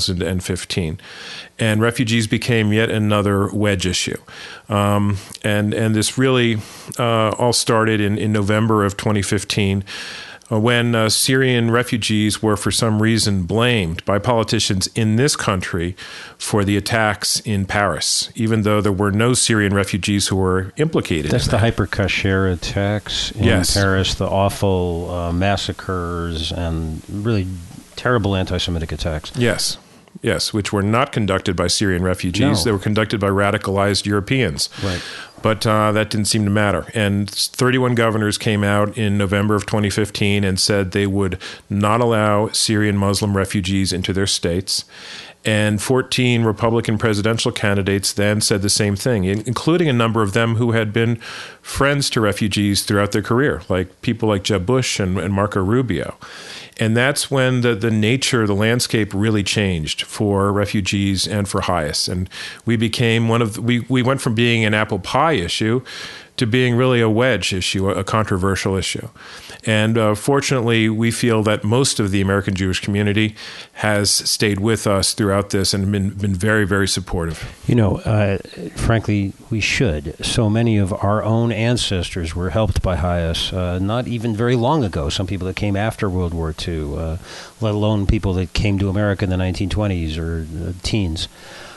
Speaker 6: 2015. And refugees became yet another wedge issue. And this really all started in November of 2015, when Syrian refugees were for some reason blamed by politicians in this country for the attacks in Paris, even though there were no Syrian refugees who were implicated.
Speaker 3: That's the hyper-cacher attacks in Paris, the awful massacres and really terrible anti-Semitic attacks.
Speaker 6: Yes, which were not conducted by Syrian refugees. No. They were conducted by radicalized Europeans.
Speaker 3: Right.
Speaker 6: But that didn't seem to matter. And 31 governors came out in November of 2015 and said they would not allow Syrian Muslim refugees into their states. And 14 Republican presidential candidates then said the same thing, including a number of them who had been friends to refugees throughout their career, like people like Jeb Bush and Marco Rubio. And that's when the nature, the landscape really changed for refugees and for Highest. And we became we went from being an apple pie issue to being really a wedge issue, a controversial issue. And fortunately, we feel that most of the American Jewish community has stayed with us throughout this and been very, very supportive.
Speaker 3: You know, frankly, we should. So many of our own ancestors were helped by Highest, not even very long ago. Some people that came after World War II, let alone people that came to America in the 1920s or teens.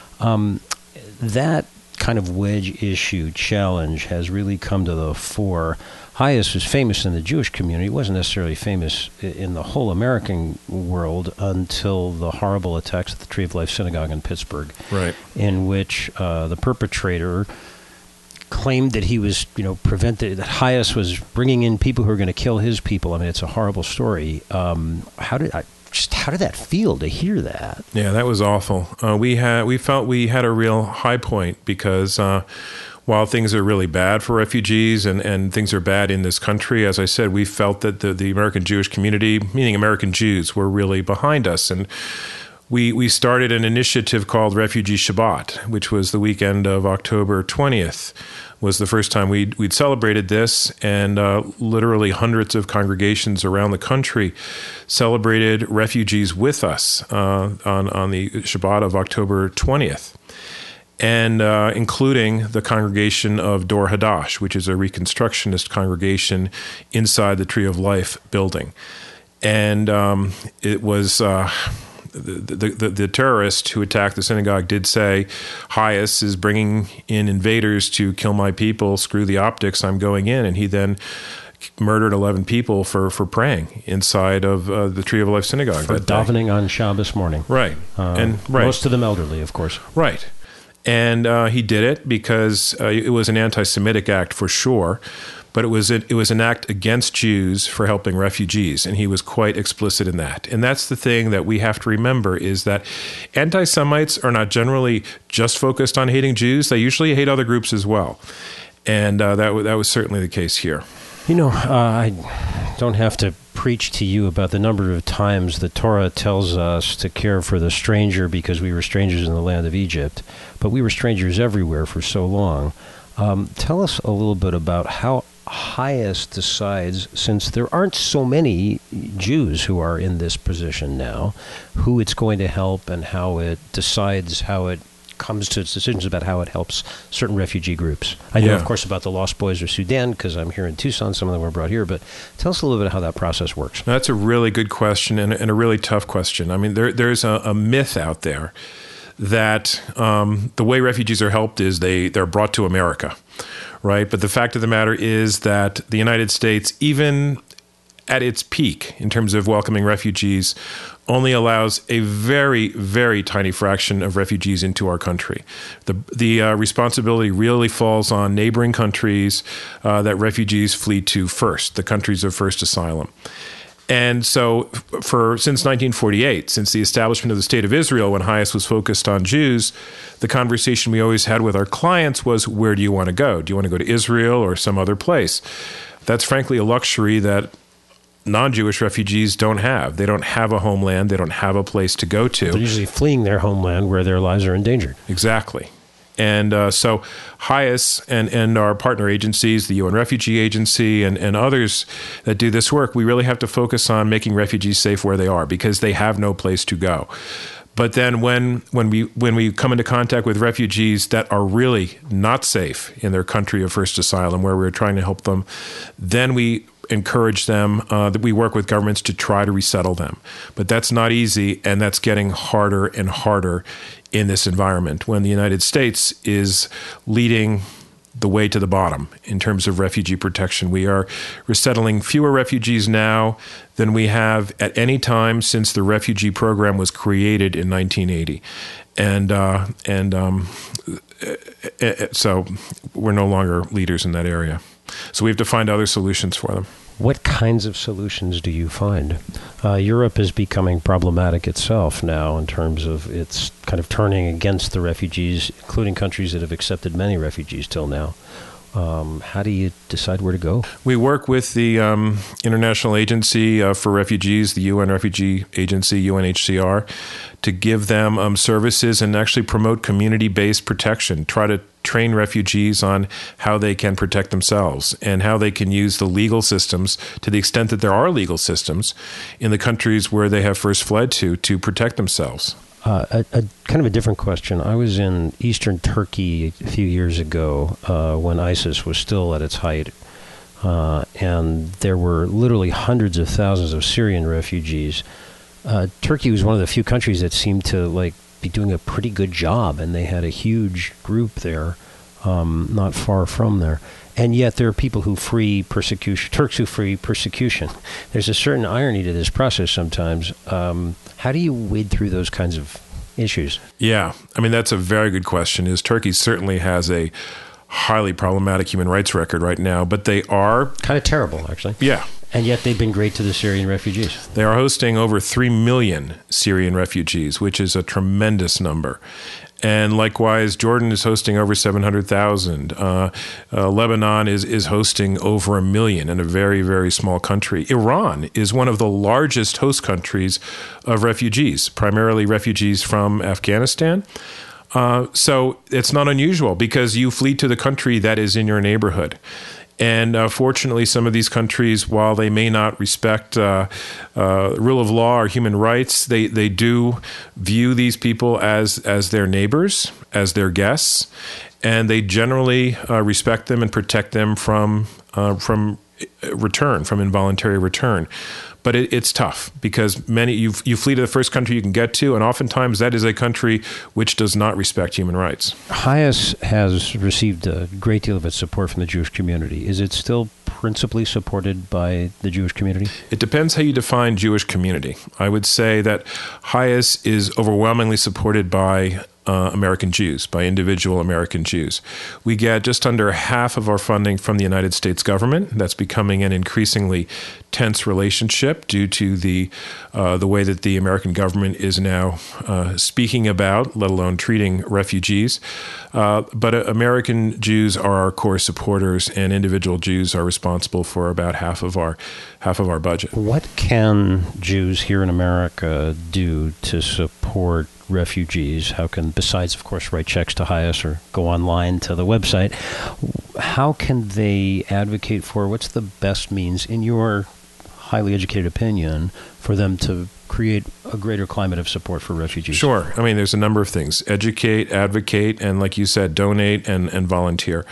Speaker 3: That kind of wedge issue challenge has really come to the fore. Highest was famous in the Jewish community. It wasn't necessarily famous in the whole American world until the horrible attacks at the Tree of Life Synagogue in Pittsburgh,
Speaker 6: right,
Speaker 3: in which the perpetrator claimed that he was, that Highest was bringing in people who were going to kill his people. I mean, it's a horrible story. How did that feel to hear that?
Speaker 6: Yeah, that was awful. We felt we had a real high point because while things are really bad for refugees and things are bad in this country, as I said, we felt that the American Jewish community, meaning American Jews, were really behind us. And we started an initiative called Refugee Shabbat, which was the weekend of October 20th. Was the first time we'd celebrated this, and literally hundreds of congregations around the country celebrated refugees with us on the Shabbat of October 20th, and including the congregation of Dor Hadash, which is a Reconstructionist congregation inside the Tree of Life building. And it was... The terrorist who attacked the synagogue did say, Highest is bringing in invaders to kill my people, screw the optics, I'm going in. And he then murdered 11 people for praying inside of the Tree of Life Synagogue.
Speaker 3: For davening on Shabbos morning.
Speaker 6: Right.
Speaker 3: Most of them elderly, of course.
Speaker 6: Right. And he did it because it was an anti-Semitic act for sure, but it was an act against Jews for helping refugees, and he was quite explicit in that. And that's the thing that we have to remember, is that anti-Semites are not generally just focused on hating Jews. They usually hate other groups as well. And that was certainly the case here.
Speaker 3: I don't have to preach to you about the number of times the Torah tells us to care for the stranger because we were strangers in the land of Egypt, but we were strangers everywhere for so long. Tell us a little bit about how Highest decides, since there aren't so many Jews who are in this position now, who it's going to help and how it decides how it comes to its decisions about how it helps certain refugee groups? I know, of course, about the Lost Boys of Sudan because I'm here in Tucson. Some of them were brought here, but tell us a little bit how that process works.
Speaker 6: That's a really good question and a really tough question. I mean, there's a myth out there that the way refugees are helped is they're brought to America, right? But the fact of the matter is that the United States, even at its peak in terms of welcoming refugees, only allows a very, very tiny fraction of refugees into our country. The responsibility really falls on neighboring countries that refugees flee to first, the countries of first asylum. And so since 1948, since the establishment of the State of Israel, when HIAS was focused on Jews, the conversation we always had with our clients was, where do you want to go? Do you want to go to Israel or some other place? That's frankly a luxury that non-Jewish refugees don't have. They don't have a homeland. They don't have a place to go to.
Speaker 3: They're usually fleeing their homeland where their lives are endangered.
Speaker 6: Exactly. And so HIAS and our partner agencies, the UN Refugee Agency and others that do this work, we really have to focus on making refugees safe where they are because they have no place to go. But then when we come into contact with refugees that are really not safe in their country of first asylum, where we're trying to help them, then we encourage them, that we work with governments to try to resettle them. But that's not easy, and that's getting harder and harder in this environment when the United States is leading the way to the bottom in terms of refugee protection. We are resettling fewer refugees now than we have at any time since the refugee program was created in 1980. So we're no longer leaders in that area. So we have to find other solutions for them.
Speaker 3: What kinds of solutions do you find? Europe is becoming problematic itself now in terms of its kind of turning against the refugees, including countries that have accepted many refugees till now. How do you decide where to go?
Speaker 6: We work with the International Agency for Refugees, the UN Refugee Agency, UNHCR, to give them services and actually promote community-based protection, try to train refugees on how they can protect themselves and how they can use the legal systems, to the extent that there are legal systems, in the countries where they have first fled to protect themselves.
Speaker 3: A kind of a different question. I was in eastern Turkey a few years ago when ISIS was still at its height, and there were literally hundreds of thousands of Syrian refugees. Turkey was one of the few countries that seemed to be doing a pretty good job, and they had a huge group there, not far from there. And yet there are people who flee persecution, Turks who flee persecution. There's a certain irony to this process sometimes. How do you wade through those kinds of issues? Yeah,
Speaker 6: I mean, that's a very good question. Turkey certainly has a highly problematic human rights record right now, but they are...
Speaker 3: kind of terrible, actually.
Speaker 6: Yeah.
Speaker 3: And yet they've been great to the Syrian refugees.
Speaker 6: They are hosting over 3 million Syrian refugees, which is a tremendous number. And likewise, Jordan is hosting over 700,000. Lebanon is hosting over 1 million in a very, very small country. Iran is one of the largest host countries of refugees, primarily refugees from Afghanistan. So it's not unusual because you flee to the country that is in your neighborhood. And fortunately, some of these countries, while they may not respect rule of law or human rights, they do view these people as their neighbors, as their guests, and they generally respect them and protect them from return, from involuntary return. But it's tough because you flee to the first country you can get to, and oftentimes that is a country which does not respect human rights.
Speaker 3: HIAS has received a great deal of its support from the Jewish community. Is it still principally supported by the Jewish community?
Speaker 6: It depends how you define Jewish community. I would say that HIAS is overwhelmingly supported by American Jews, by individual American Jews. We get just under half of our funding from the United States government. That's becoming an increasingly tense relationship due to the way that the American government is now speaking about, let alone treating refugees. But American Jews are our core supporters, and individual Jews are responsible for about half of our budget.
Speaker 3: What can Jews here in America do to support refugees? How can, besides, of course, write checks to HIAS or go online to the website, how can they advocate for, what's the best means, in your highly educated opinion for them to create a greater climate of support for refugees?
Speaker 6: Sure. I mean, there's a number of things. Educate, advocate, and like you said, donate and volunteer.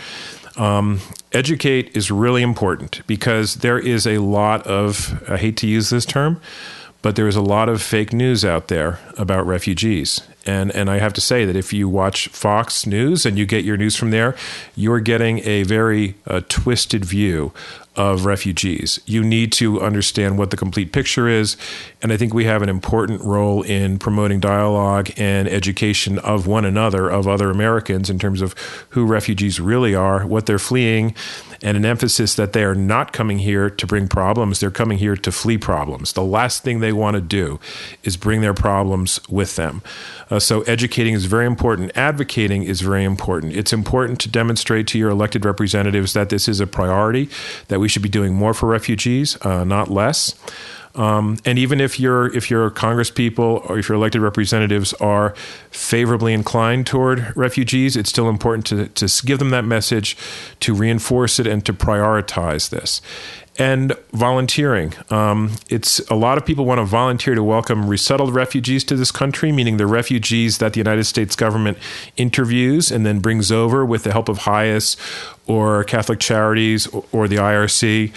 Speaker 6: Educate is really important because there is a lot of, I hate to use this term, but there is a lot of fake news out there about refugees. And I have to say that if you watch Fox News and you get your news from there, you're getting a very twisted view of refugees. You need to understand what the complete picture is. And I think we have an important role in promoting dialogue and education of one another, of other Americans, in terms of who refugees really are, what they're fleeing, and an emphasis that they are not coming here to bring problems. They're coming here to flee problems. The last thing they want to do is bring their problems with them. So educating is very important. Advocating is very important. It's important to demonstrate to your elected representatives that this is a priority, that we should be doing more for refugees, not less. And even if your congresspeople or if your elected representatives are favorably inclined toward refugees, it's still important to give them that message, to reinforce it, and to prioritize this. And volunteering. It's a lot of people want to volunteer to welcome resettled refugees to this country, meaning the refugees that the United States government interviews and then brings over with the help of HIAS or Catholic Charities or the IRC.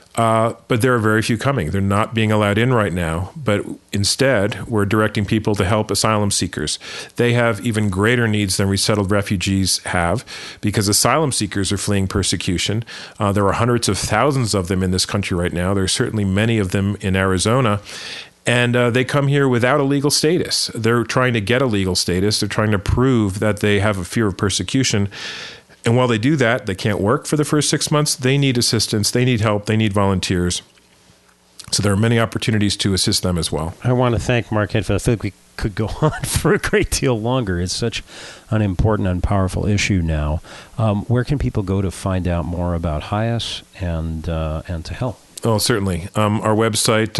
Speaker 6: But there are very few coming. They're not being allowed in right now. But instead, we're directing people to help asylum seekers. They have even greater needs than resettled refugees have because asylum seekers are fleeing persecution. There are hundreds of thousands of them in this country right now. There are certainly many of them in Arizona. And they come here without a legal status. They're trying to get a legal status. They're trying to prove that they have a fear of persecution. And while they do that, they can't work for the first 6 months. They need assistance. They need help. They need volunteers. So there are many opportunities to assist them as well.
Speaker 3: I want to thank Mark Hedfeld. I feel like we could go on for a great deal longer. It's such an important and powerful issue now. Where can people go to find out more about HIAS and to help?
Speaker 6: Oh, certainly. Our website,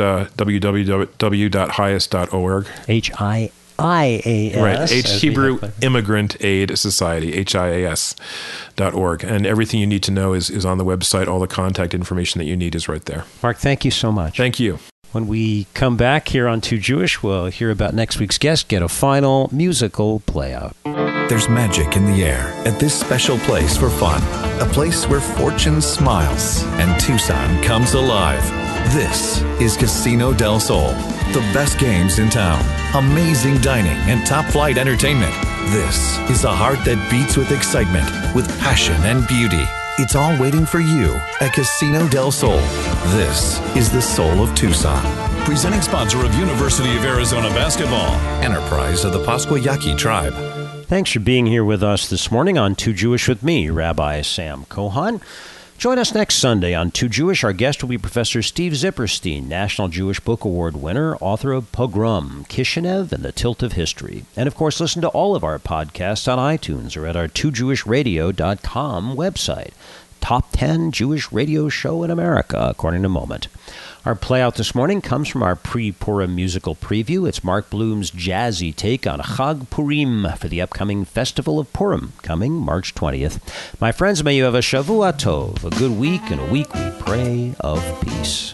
Speaker 6: www.hias.org.
Speaker 3: HIAS.
Speaker 6: Right, Hebrew Immigrant Aid Society, HIAS.org. And everything you need to know is on the website. All the contact information that you need is right there.
Speaker 3: Mark, thank you so much.
Speaker 6: Thank you.
Speaker 3: When we come back here on Too Jewish, we'll hear about next week's guest, get a final musical playout.
Speaker 5: There's magic in the air at this special place for fun. A place where fortune smiles and Tucson comes alive. This is Casino del Sol. The best games in town, amazing dining, and top-flight entertainment. This is a heart that beats with excitement, with passion and beauty. It's all waiting for you at Casino del Sol. This is the soul of Tucson. Presenting sponsor of University of Arizona Basketball. Enterprise of the Pasquayaqui Tribe.
Speaker 3: Thanks for being here with us this morning on Too Jewish with me, Rabbi Sam Kohan. Join us next Sunday on Too Jewish. Our guest will be Professor Steve Zipperstein, National Jewish Book Award winner, author of Pogrom, Kishinev, and the Tilt of History. And, of course, listen to all of our podcasts on iTunes or at our TooJewishRadio.com website. Top 10 Jewish radio show in America, according to Moment. Our playout this morning comes from our pre-Purim musical preview. It's Mark Bloom's jazzy take on Chag Purim for the upcoming Festival of Purim, coming March 20th. My friends, may you have a Shavua Tov, a good week, and a week we pray of peace.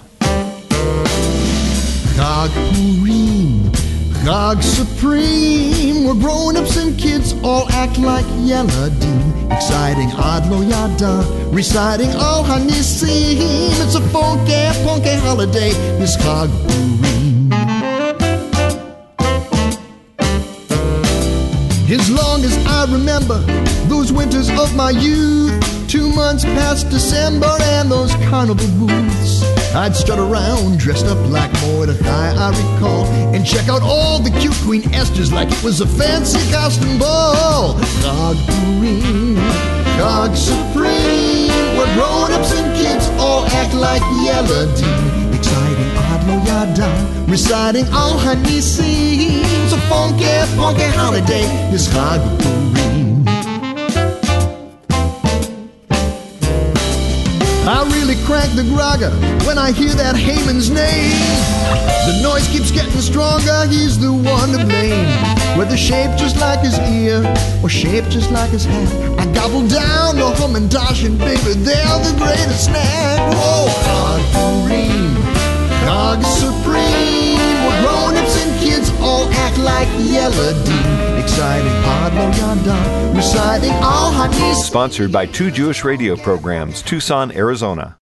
Speaker 10: Chag Purim, Chag Supreme. We're grown-ups and kids all act like Yeladim. Exciting Ad Lo Yada, reciting Al HaNisim. It's a funky holiday, this Chag Purim. As long as I remember those winters of my youth, 2 months past December and those carnival booths, I'd strut around dressed up like Mordecai, I recall, and check out all the cute Queen Esthers like it was a fancy costume ball. Chag Purim, Chag Supreme. We're grown-ups and kids all act like Yeladim. Exciting Ad Lo Yada, reciting Al HaNisim. It's a funky holiday, this Chag Purim. I really crank the grogger when I hear that Haman's name. The noise keeps getting stronger, he's the one to blame. Whether shaped just like his ear or shaped just like his hat, I gobble down the Hamantash and baby, they're the greatest snack. Oh, Chag Purim, melody, exciting Padlo Yada, reciting all Hadith.
Speaker 2: Sponsored by 2 Jewish radio programs, Tucson, Arizona.